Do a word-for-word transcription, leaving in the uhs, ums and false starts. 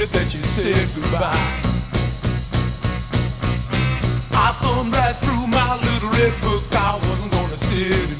minute that you said goodbye. I thumbed right through my little red book. I wasn't gonna sit